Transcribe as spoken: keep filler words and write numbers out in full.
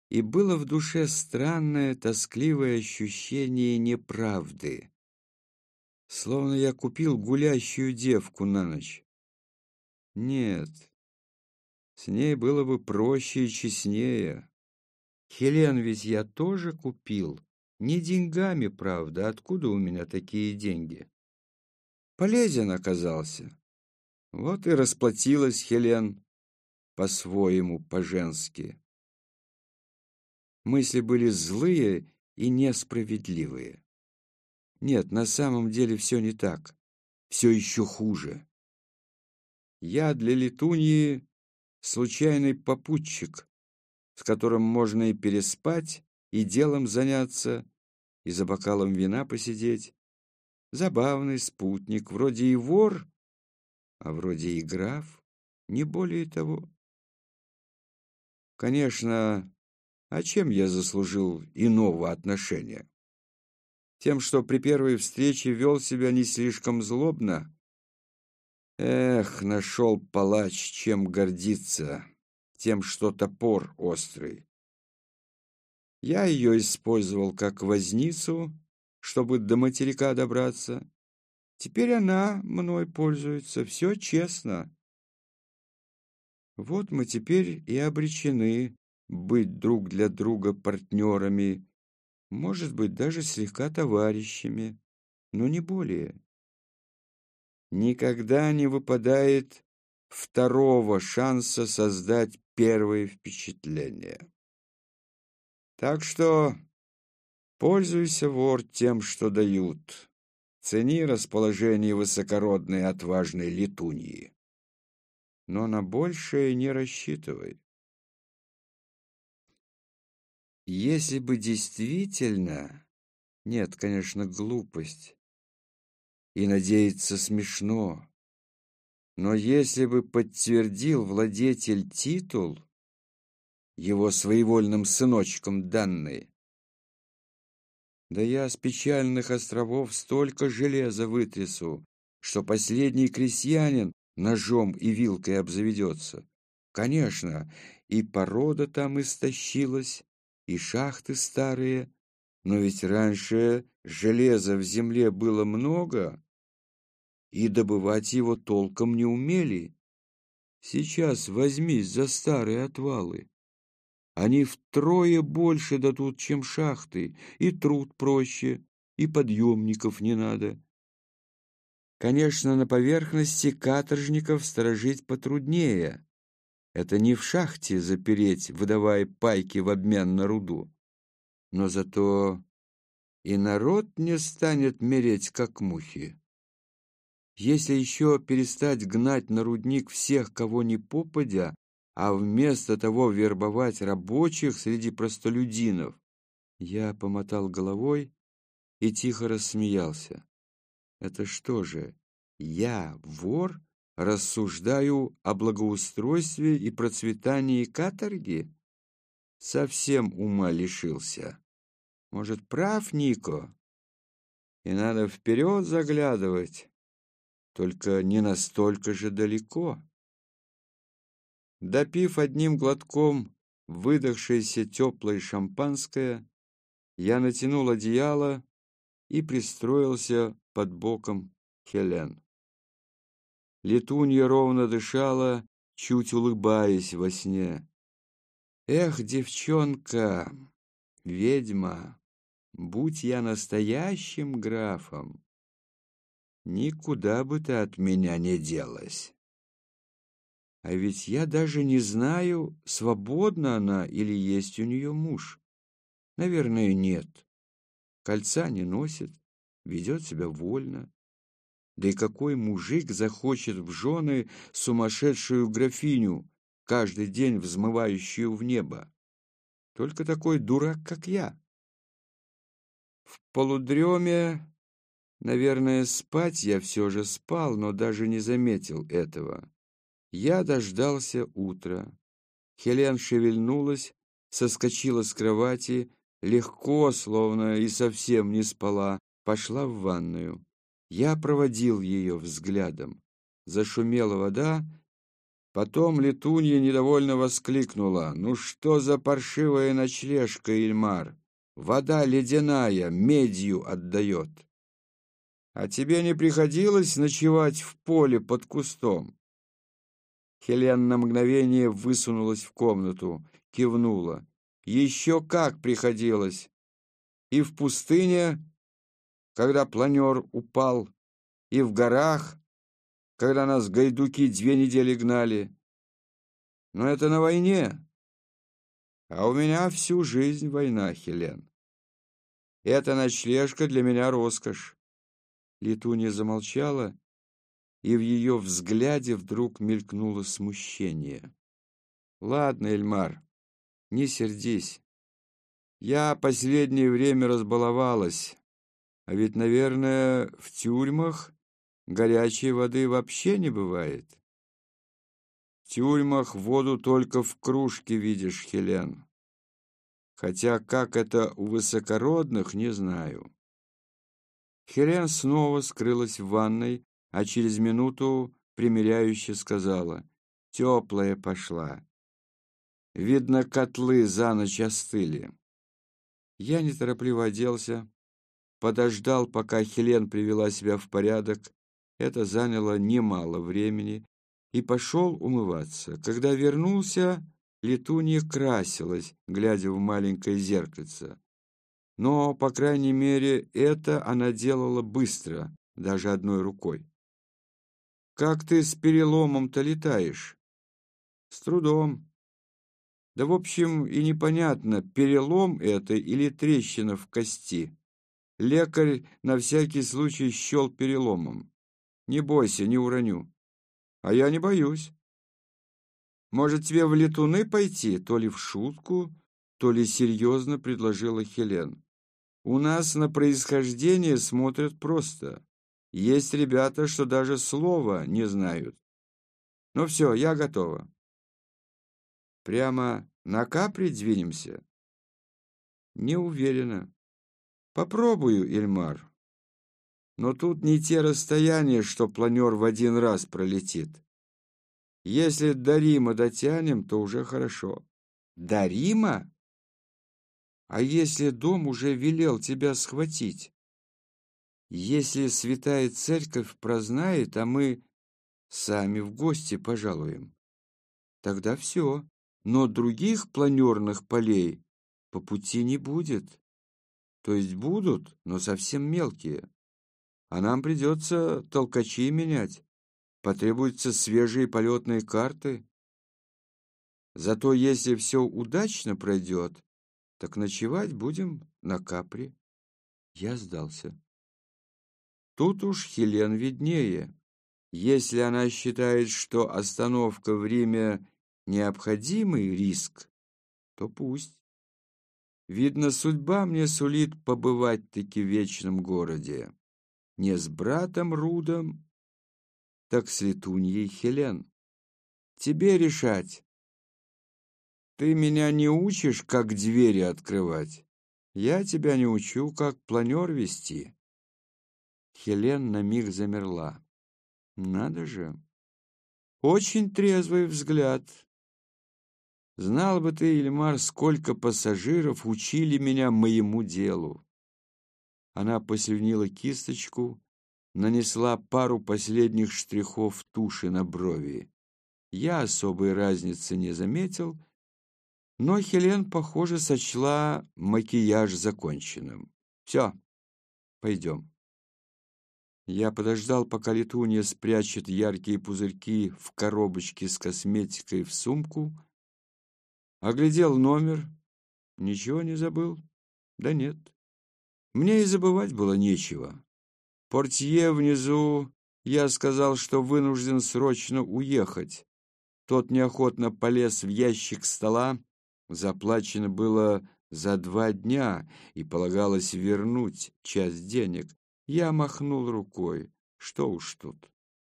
и было в душе странное, тоскливое ощущение неправды. Словно я купил гулящую девку на ночь. Нет, с ней было бы проще и честнее. Хелен ведь я тоже купил. Не деньгами, правда, откуда у меня такие деньги? Полезен оказался. Вот и расплатилась Хелен по-своему, по-женски. Мысли были злые и несправедливые. Нет, на самом деле все не так. Все еще хуже. Я для Летуньи случайный попутчик, с которым можно и переспать, и делом заняться, и за бокалом вина посидеть. Забавный спутник, вроде и вор, а вроде и граф, не более того. Конечно, а чем я заслужил иного отношения? Тем, что при первой встрече вел себя не слишком злобно? Эх, нашел палач, чем гордиться, тем, что топор острый. Я ее использовал как возницу, чтобы до материка добраться. Теперь она мной пользуется, все честно. Вот мы теперь и обречены быть друг для друга партнерами, может быть, даже слегка товарищами, но не более. Никогда не выпадает второго шанса создать первое впечатление. Так что пользуйся, вор, тем, что дают. Цени расположение высокородной отважной Летуньи. Но на большее не рассчитывай. Если бы действительно... Нет, конечно, глупость. И надеяться смешно. Но если бы подтвердил владетель титул, его своевольным сыночком данный, да я с печальных островов столько железа вытрясу, что последний крестьянин ножом и вилкой обзаведется. Конечно, и порода там истощилась, и шахты старые, но ведь раньше железа в земле было много, и добывать его толком не умели. Сейчас возьмись за старые отвалы. Они втрое больше дадут, чем шахты, и труд проще, и подъемников не надо. Конечно, на поверхности каторжников сторожить потруднее. Это не в шахте запереть, выдавая пайки в обмен на руду. Но зато и народ не станет мереть, как мухи. Если еще перестать гнать на рудник всех, кого ни попадя, а вместо того вербовать рабочих среди простолюдинов, я помотал головой и тихо рассмеялся. Это что же, я, вор, рассуждаю о благоустройстве и процветании каторги? Совсем ума лишился. Может, прав Нико? И надо вперед заглядывать, только не настолько же далеко. Допив одним глотком выдохшееся теплое шампанское, я натянул одеяло и пристроился под боком Хелен. Летунья ровно дышала, чуть улыбаясь во сне. Эх, девчонка, ведьма, будь я настоящим графом, никуда бы ты от меня не делась. А ведь я даже не знаю, свободна она или есть у нее муж. Наверное, нет. Кольца не носит, ведет себя вольно. Да и какой мужик захочет в жены сумасшедшую графиню, каждый день взмывающую в небо? Только такой дурак, как я. В полудреме, наверное, спать я все же спал, но даже не заметил этого. Я дождался утра. Хелен шевельнулась, соскочила с кровати, легко, словно и совсем не спала, пошла в ванную. Я проводил ее взглядом. Зашумела вода, Потом Летунья недовольно воскликнула: «Ну что за паршивая ночлежка, Ильмар? Вода ледяная, медью отдает. А тебе не приходилось ночевать в поле под кустом?» Хелен на мгновение высунулась в комнату, кивнула. «Еще как приходилось! И в пустыне, когда планер упал, и в горах, когда нас гайдуки две недели гнали. Но это на войне. А у меня всю жизнь война, Хелен. Эта ночлежка для меня роскошь». Летунья замолчала, и в ее взгляде вдруг мелькнуло смущение. «Ладно, Эльмар, не сердись. Я последнее время разбаловалась, а ведь, наверное, в тюрьмах горячей воды вообще не бывает». «В тюрьмах воду только в кружке видишь, Хелен. Хотя как это у высокородных, не знаю». Хелен снова скрылась в ванной, а через минуту примиряюще сказала: «Теплая пошла. Видно, котлы за ночь остыли». Я неторопливо оделся, подождал, пока Хелен привела себя в порядок. Это заняло немало времени, и пошел умываться. Когда вернулся, Летунья красилась, глядя в маленькое зеркальце. Но, по крайней мере, это она делала быстро, даже одной рукой. «Как ты с переломом-то летаешь?» «С трудом. Да, в общем, и непонятно, перелом это или трещина в кости. Лекарь на всякий случай счел переломом. Не бойся, не уроню». «А я не боюсь. Может, тебе в летуны пойти?» То ли в шутку, то ли серьезно предложила Хелен. «У нас на происхождение смотрят просто. Есть ребята, что даже слова не знают. Ну все, я готова». «Прямо на Капри двинемся?» «Не уверена. Попробую, Ильмар. Но тут не те расстояния, что планер в один раз пролетит. Если до Рима дотянем, то уже хорошо». «До Рима? А если дом уже велел тебя схватить? Если святая церковь прознает, а мы сами в гости пожалуем, тогда все. Но других планерных полей по пути не будет. То есть будут, но совсем мелкие. А нам придется толкачи менять. Потребуются свежие полетные карты. Зато если все удачно пройдет, так ночевать будем на Капри». Я сдался. Тут уж Хелен виднее. Если она считает, что остановка в Риме — необходимый риск, то пусть. Видно, судьба мне сулит побывать-таки в вечном городе. Не с братом Рудом, так с Летуньей Хелен. Тебе решать. Ты меня не учишь, как двери открывать. Я тебя не учу, как планер вести». Хелен на миг замерла. Надо же. Очень трезвый взгляд. Знал бы ты, Ильмар, сколько пассажиров учили меня моему делу. Она послюнила кисточку, нанесла пару последних штрихов туши на брови. Я особой разницы не заметил, но Хелен, похоже, сочла макияж законченным. Все, пойдем. Я подождал, пока Летунья спрячет яркие пузырьки в коробочке с косметикой в сумку, оглядел номер. Ничего не забыл? Да нет. Мне и забывать было нечего. Портье внизу, я сказал, что вынужден срочно уехать. Тот неохотно полез в ящик стола. Заплачено было за два дня, и полагалось вернуть часть денег. Я махнул рукой. Что уж тут.